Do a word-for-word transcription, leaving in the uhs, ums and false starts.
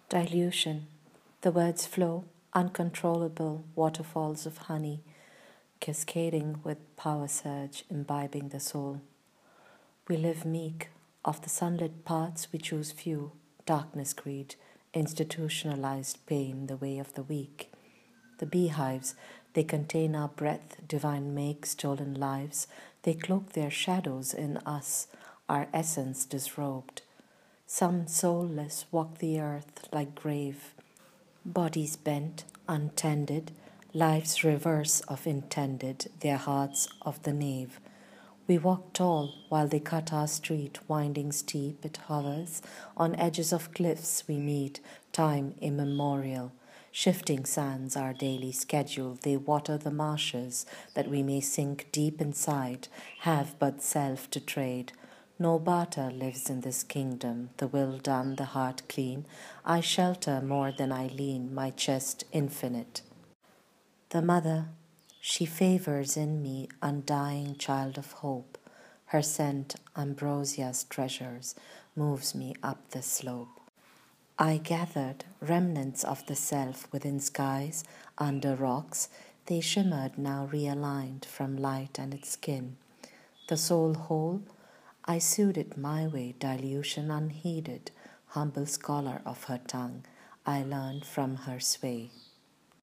Dilution. The words flow, uncontrollable waterfalls of honey, cascading with power surge, imbibing the soul. We live meek. Of the sunlit paths we choose few, darkness greed, institutionalized pain, the way of the weak. The beehives, they contain our breath, divine make, stolen lives. They cloak their shadows in us, our essence disrobed. Some soulless walk the earth like grave, bodies bent, untended, life's reverse of intended, their hearts of the nave. We walk tall while they cut our street, winding steep it hovers. On edges of cliffs we meet, time immemorial. Shifting sands our daily schedule, they water the marshes that we may sink deep inside, have but self to trade. No barter lives in this kingdom, the will done, the heart clean. I shelter more than I lean, my chest infinite. The mother, she favors in me, undying child of hope. Her scent, ambrosia's treasures, moves me up the slope. I gathered remnants of the self within skies, under rocks. They shimmered, now realigned from light and its skin. The soul whole, I sewed it my way, dilution unheeded. Humble scholar of her tongue, I learned from her sway.